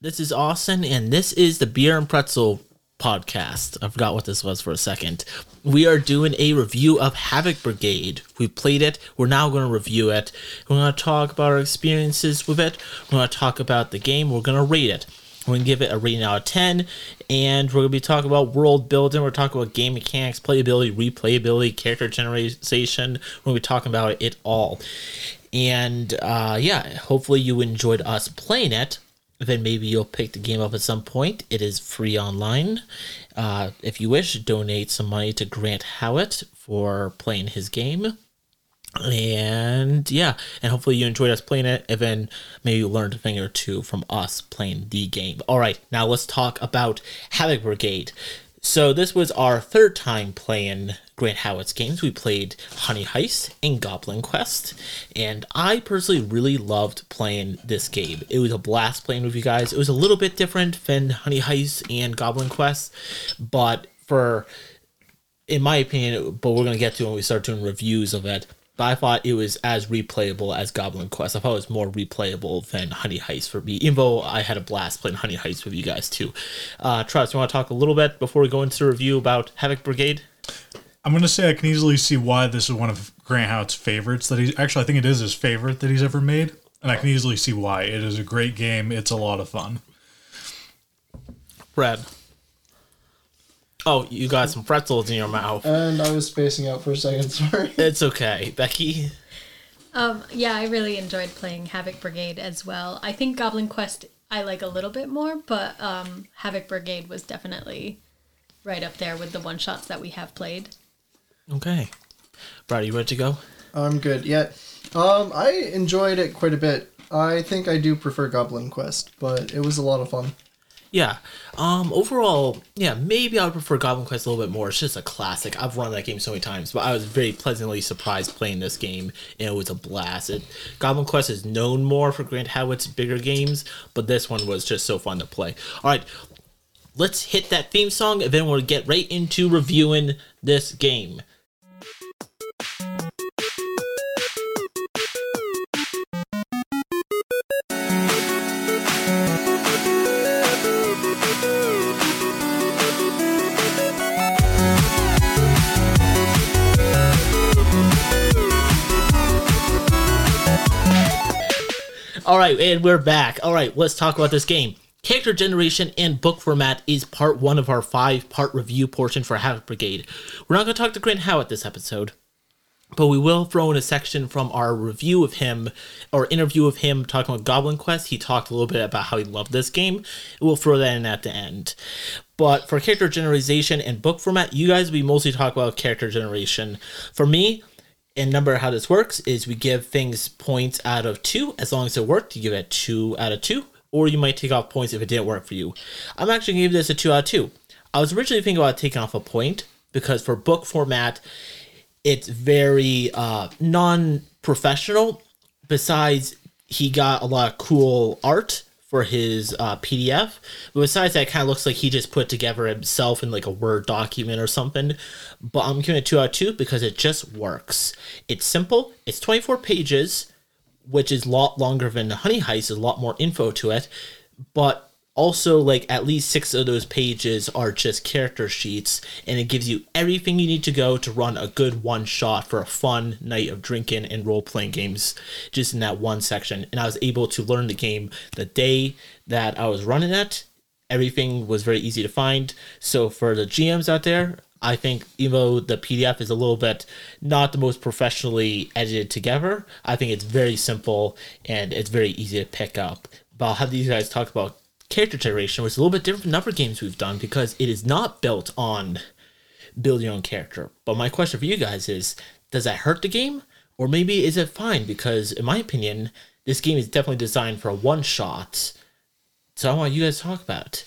This is Austin, and this is the Beer and Pretzel podcast. I forgot what this was for a second. We are doing a review of Havoc Brigade. We played it. We're now going to review it. We're going to talk about our experiences with it. We're going to talk about the game. We're going to rate it. We're going to give it a rating out of 10, and we're going to be talking about world building. We're talking about game mechanics, playability, replayability, character generation. We're going to be talking about it all. And hopefully you enjoyed us playing it. Then maybe you'll pick the game up at some point. It is free online. If you wish, donate some money to Grant Howitt for playing his game. And hopefully you enjoyed us playing it, and then maybe you learned a thing or two from us playing the game. All right, now let's talk about Havoc Brigade. So this was our third time playing Grant Howitt's games. We played Honey Heist and Goblin Quest, and I personally really loved playing this game. It was a blast playing with you guys. It was a little bit different than Honey Heist and Goblin Quest, but in my opinion, but we're going to get to it when we start doing reviews of it, but I thought it was as replayable as Goblin Quest. I thought it was more replayable than Honey Heist for me, even though I had a blast playing Honey Heist with you guys too. Travis, you want to talk a little bit before we go into the review about Havoc Brigade? I'm going to say I can easily see why this is one of Grant Howitt's favorites. I think it is his favorite that he's ever made, and I can easily see why. It is a great game. It's a lot of fun. Brad. Oh, you got some pretzels in your mouth. And I was spacing out for a second, sorry. It's okay. Becky? I really enjoyed playing Havoc Brigade as well. I think Goblin Quest I like a little bit more, but Havoc Brigade was definitely right up there with the one-shots that we have played. Okay. Brad, you ready to go? I'm good. Yeah. I enjoyed it quite a bit. I think I do prefer Goblin Quest, but it was a lot of fun. Yeah. Overall, maybe I would prefer Goblin Quest a little bit more. It's just a classic. I've run that game so many times, but I was very pleasantly surprised playing this game, and it was a blast. Goblin Quest is known more for Grant Howitt's bigger games, but this one was just so fun to play. All right, let's hit that theme song, and then we'll get right into reviewing this game. All right, and we're back. All right, let's talk about this game. Character generation and book format is part one of our 5-part review portion for Havoc Brigade. We're not going to talk to Grant Howitt this episode, but we will throw in a section from our review of him, or interview of him talking about Goblin Quest. He talked a little bit about how he loved this game. We'll throw that in at the end. But for character generation and book format, you guys will be mostly talking about character generation. For me, and number how this works is we give things points out of 2. As long as it worked, you give it 2 out of 2. Or you might take off points if it didn't work for you. I'm actually going to give this a 2 out of 2. I was originally thinking about taking off a point, because for book format, it's very non-professional. Besides, he got a lot of cool art for his PDF. But besides that, it kind of looks like he just put together himself in like a Word document or something. But I'm giving it 2 out of 2 because it just works. It's simple. It's 24 pages, which is a lot longer than Honey Heist. There's a lot more info to it. But also, like, at least 6 of those pages are just character sheets, and it gives you everything you need to go to run a good one-shot for a fun night of drinking and role-playing games just in that one section. And I was able to learn the game the day that I was running it. Everything was very easy to find. So for the GMs out there, I think even though the PDF is a little bit not the most professionally edited together, I think it's very simple and it's very easy to pick up. But I'll have these guys talk about character generation, which is a little bit different from other games we've done because it is not built on build your own character. But my question for you guys is, does that hurt the game? Or maybe is it fine? Because in my opinion, this game is definitely designed for a one-shot. So I want you guys to talk about it.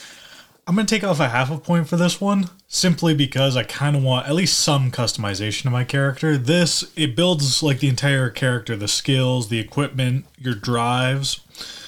I'm going to take off a half a point for this one, simply because I kind of want at least some customization of my character. It builds like the entire character, the skills, the equipment, your drives,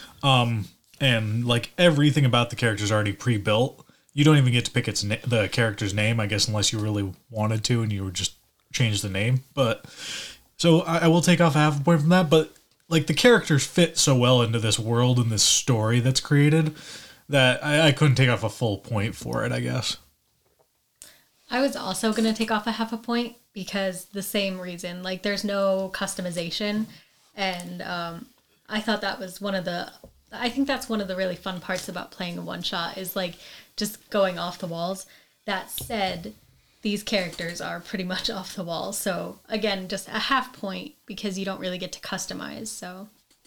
and like everything about the character is already pre-built. You don't even get to pick the character's name, I guess, unless you really wanted to and you would just change the name. But so I will take off a half a point from that, but like the characters fit so well into this world and this story that's created that I couldn't take off a full point for it, I guess. I was also going to take off a half a point because the same reason, like there's no customization. And I thought that was I think that's one of the really fun parts about playing a one shot is like just going off the walls. That said, these characters are pretty much off the wall. So again, just a half point because you don't really get to customize. So.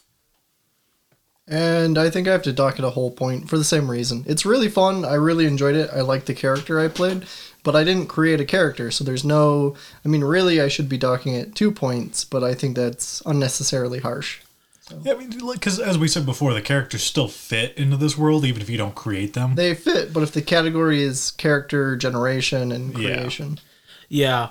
And I think I have to dock it a whole point for the same reason. It's really fun. I really enjoyed it. I liked the character I played, but I didn't create a character, so there's no... I mean, really, I should be docking it 2 points, but I think that's unnecessarily harsh. So. Yeah, I mean, because as we said before, the characters still fit into this world, even if you don't create them. They fit, but if the category is character generation and creation... Yeah.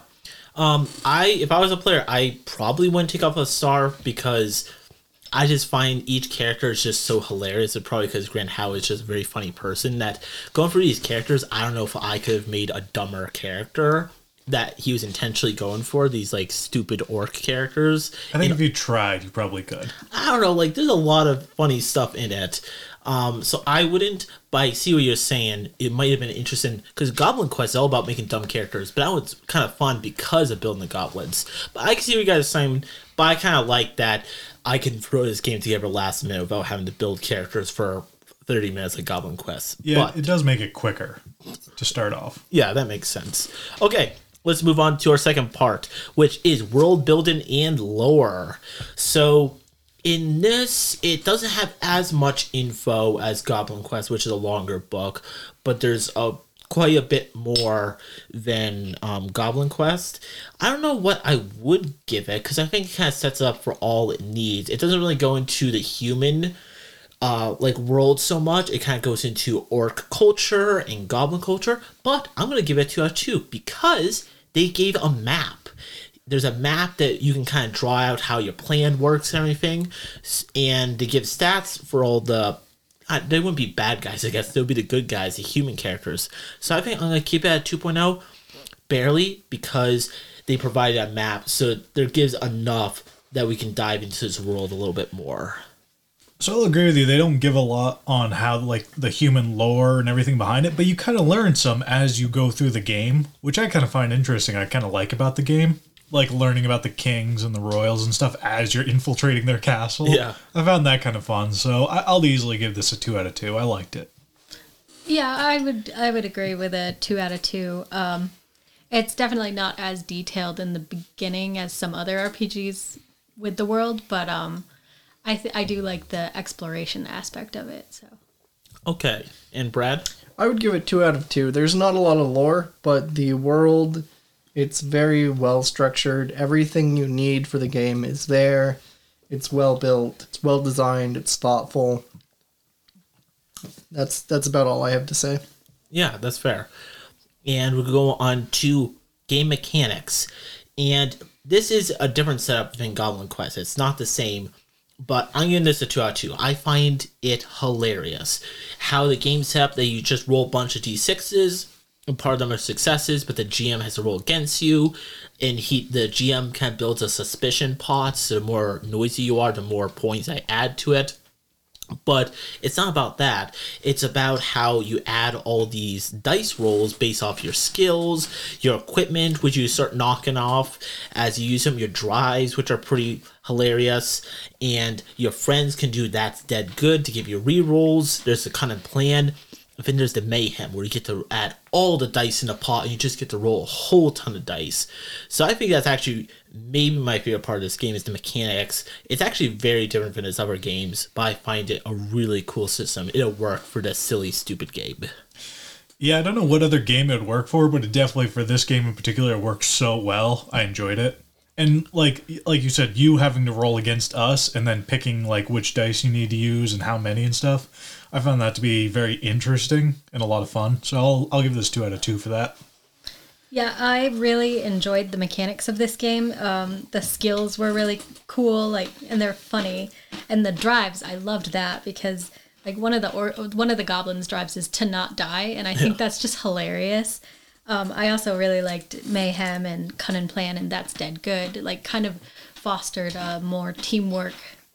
If I was a player, I probably wouldn't take off a star because... I just find each character is just so hilarious. And probably because Grant Howe is just a very funny person that going through these characters, I don't know if I could have made a dumber character that he was intentionally going for, these like stupid orc characters. I think if you tried, you probably could. I don't know, like there's a lot of funny stuff in it. So I wouldn't, but I see what you're saying. It might have been interesting because Goblin Quest is all about making dumb characters, but that was kind of fun because of building the goblins. But I can see what you guys are saying, but I kind of like that I can throw this game together last minute without having to build characters for 30 minutes like Goblin Quest. Yeah, but it does make it quicker to start off. Yeah, that makes sense. Okay, let's move on to our second part, which is world building and lore. So in this, it doesn't have as much info as Goblin Quest, which is a longer book, but there's quite a bit more than Goblin Quest. I don't know what I would give it, because I think it kind of sets it up for all it needs. It doesn't really go into the human world so much. It kind of goes into orc culture and goblin culture, but I'm going to give it 2 out of 2 because they gave a map. There's a map that you can kind of draw out how your plan works and everything, and they give stats for all the they wouldn't be bad guys, I guess. They would be the good guys, the human characters. So I think I'm going to keep it at 2.0, barely, because they provide a map, so there gives enough that we can dive into this world a little bit more. So I'll agree with you. They don't give a lot on how, like, the human lore and everything behind it, but you kind of learn some as you go through the game, which I kind of find interesting. I kind of like about the game. Like learning about the kings and the royals and stuff as you're infiltrating their castle. Yeah. I found that kind of fun. So I'll easily give this a 2 out of 2. I liked it. Yeah, I would agree with a 2 out of 2. It's definitely not as detailed in the beginning as some other RPGs with the world, but I do like the exploration aspect of it. So. Okay, and Brad? I would give it 2 out of 2. There's not a lot of lore, but the world... It's very well structured. Everything you need for the game is there. It's well built. It's well designed. It's thoughtful. That's about all I have to say. Yeah, that's fair. And we'll go on to game mechanics. And this is a different setup than Goblin Quest. It's not the same, but I'm giving this a 2 out of 2. I find it hilarious. How the game set up that you just roll a bunch of d6s, and part of them are successes, but the GM has to roll against you, and the GM kind of builds a suspicion pot, so the more noisy you are, the more points I add to it. But it's not about that. It's about how you add all these dice rolls based off your skills, your equipment, which you start knocking off as you use them, your drives, which are pretty hilarious, and your friends can do That's Dead Good to give you re-rolls. There's a kind of plan. Then there's the mayhem, where you get to add all the dice in a pot and you just get to roll a whole ton of dice. So I think that's actually maybe my favorite part of this game is the mechanics. It's actually very different from its other games, but I find it a really cool system. It'll work for this silly, stupid game. Yeah, I don't know what other game it would work for, but it definitely, for this game in particular, it works so well. I enjoyed it. And like you said, you having to roll against us and then picking like which dice you need to use and how many and stuff, I found that to be very interesting and a lot of fun. So I'll give this 2 out of 2 for that. Yeah, I really enjoyed the mechanics of this game. The skills were really cool, and they're funny. And the drives, I loved that because one of the goblins' drives is to not die, and I think that's just hilarious. I also really liked Mayhem and Cunning Plan and That's Dead Good. Kind of fostered more teamwork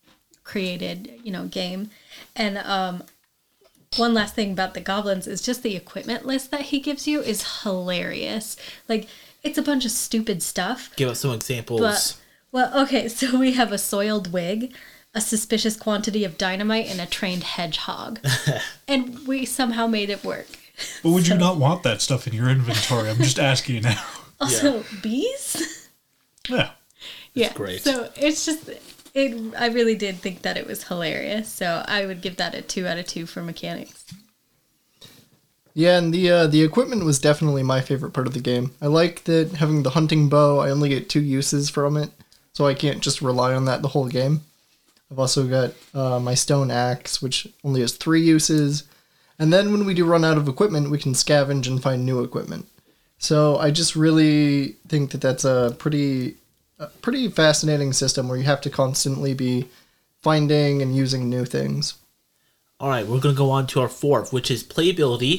created, game. And one last thing about the goblins is just the equipment list that he gives you is hilarious. Like, it's a bunch of stupid stuff. Give us some examples. Okay, so we have a soiled wig, a suspicious quantity of dynamite, and a trained hedgehog. And we somehow made it work. But would you not want that stuff in your inventory? I'm just asking you now. Also, bees? Yeah. Yeah. Great. So it's just, I really did think that it was hilarious. So I would give that a 2 out of 2 for mechanics. Yeah, and the equipment was definitely my favorite part of the game. I like that having the hunting bow, I only get 2 uses from it, so I can't just rely on that the whole game. I've also got my stone axe, which only has 3 uses. And then when we do run out of equipment, we can scavenge and find new equipment. So I just really think that that's a pretty fascinating system where you have to constantly be finding and using new things. All right, we're going to go on to our fourth, which is playability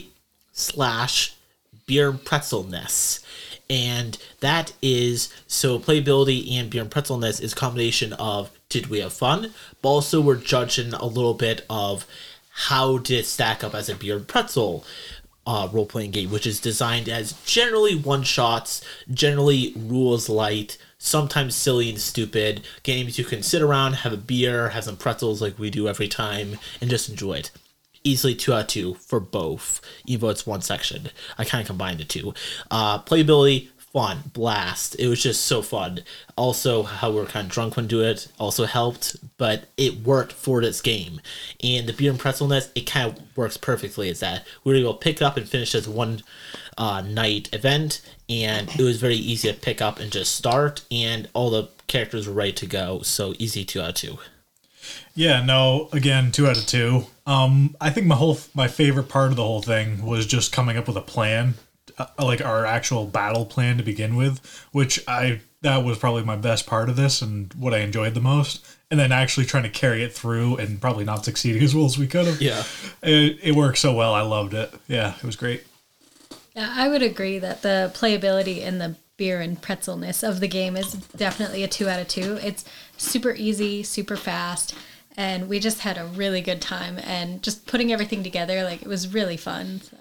/ beer and pretzelness. And that is, so playability and beer and pretzelness is a combination of did we have fun, but also we're judging a little bit of how did it stack up as a beer and pretzel role-playing game, which is designed as generally one-shots, generally rules light, sometimes silly and stupid games you can sit around, have a beer, have some pretzels like we do every time, and just enjoy it. Easily 2 out of 2 for both, even though it's one section. I kind of combined the two. Playability, fun, blast. It was just so fun. Also, how we were kind of drunk when doing it also helped, but it worked for this game. And the beer and pretzelness, it kind of works perfectly as that. We were able to pick up and finish this one night event, and it was very easy to pick up and just start, and all the characters were ready to go, so easy 2 out of 2. Yeah, no, again, 2 out of 2. I think my favorite part of the whole thing was just coming up with a plan, like our actual battle plan to begin with, which that was probably my best part of this and what I enjoyed the most. And then actually trying to carry it through and probably not succeeding as well as we could have. Yeah. It worked so well. I loved it. Yeah, it was great. Yeah, I would agree that the playability and the beer and pretzelness of the game is definitely a 2 out of 2. It's super easy, super fast, and we just had a really good time. And just putting everything together, like, it was really fun. So.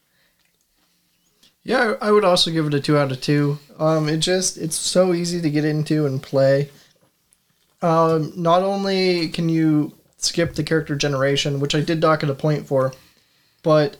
Yeah, I would also give it a 2 out of 2. It's so easy to get into and play. Not only can you skip the character generation, which I did dock at a point for, but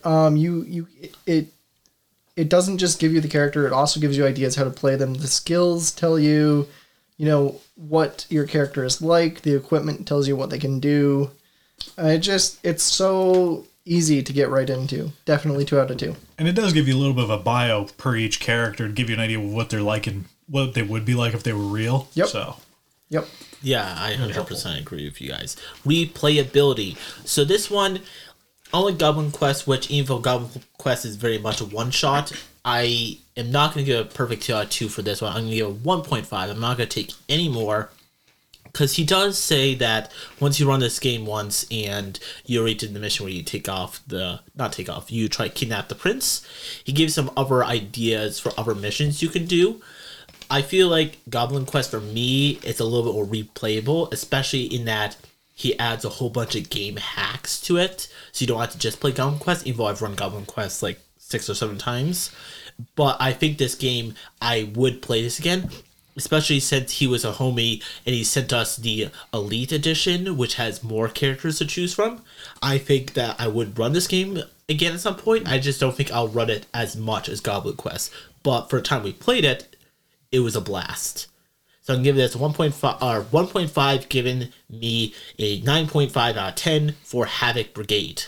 it doesn't just give you the character, it also gives you ideas how to play them. The skills tell you, what your character is like. The equipment tells you what they can do. It's so easy to get right into. Definitely 2 out of 2. And it does give you a little bit of a bio per each character to give you an idea of what they're like and what they would be like if they were real. Yep. So. Yep. Yeah, I 100% agree with you guys. Replayability. So this one, unlike Goblin Quest, which even though Goblin Quest is very much a one-shot, I am not going to give a perfect 2 out of 2 for this one. I'm going to give it 1.5. I'm not going to take any more. Because he does say that once you run this game once and you already did the mission where you you try to kidnap the prince, he gives some other ideas for other missions you can do. I feel like Goblin Quest for me is a little bit more replayable, especially in that he adds a whole bunch of game hacks to it, so you don't have to just play Goblin Quest, even though I've run Goblin Quest like 6 or 7 times. But I think this game, I would play this again, especially since he was a homie and he sent us the Elite Edition, which has more characters to choose from. I think that I would run this game again at some point. I just don't think I'll run it as much as Goblin Quest. But for the time we played it, it was a blast. So I'm giving this 1.5, giving me a 9.5 out of 10 for Havoc Brigade.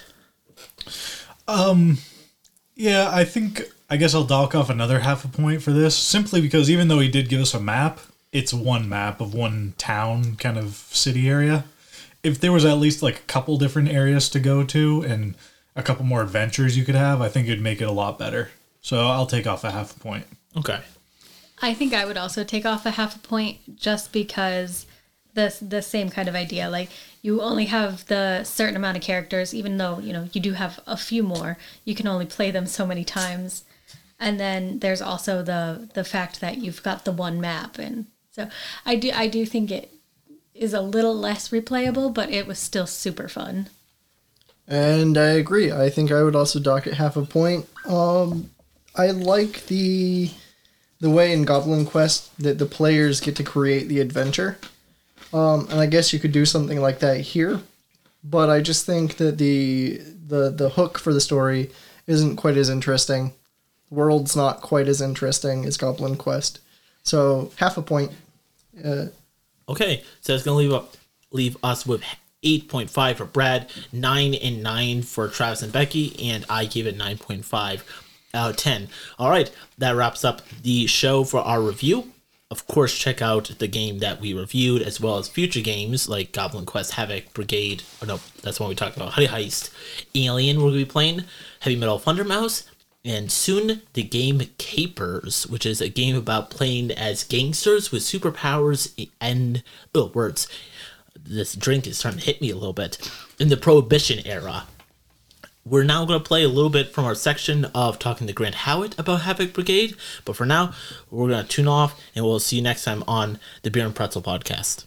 Yeah, I guess I'll dock off another half a point for this, simply because even though he did give us a map, it's one map of one town kind of city area. If there was at least like a couple different areas to go to and a couple more adventures you could have, I think it'd make it a lot better. So I'll take off a half a point. Okay. I think I would also take off a half a point just because the same kind of idea. Like, you only have the certain amount of characters, even though, you do have a few more. You can only play them so many times. And then there's also the fact that you've got the one map. And so I do think it is a little less replayable, but it was still super fun. And I agree. I think I would also dock it half a point. I like the way in Goblin Quest that the players get to create the adventure. And I guess you could do something like that here. But I just think that the hook for the story isn't quite as interesting. The world's not quite as interesting as Goblin Quest. So half a point. Okay, so it's going to leave us with 8.5 for Brad, 9 and 9 for Travis and Becky, and I gave it 9.5 out of 10. All right, that wraps up the show for our review. Of course, check out the game that we reviewed, as well as future games like Goblin Quest, Havoc Brigade. Oh no, that's what we talked about. Honey Heist, Alien. We're going to be playing Heavy Metal Thundermouse, and soon the game Capers, which is a game about playing as gangsters with superpowers and words. This drink is starting to hit me a little bit. In the Prohibition era. We're now going to play a little bit from our section of talking to Grant Howitt about Havoc Brigade. But for now, we're going to tune off, and we'll see you next time on the Beer and Pretzel podcast.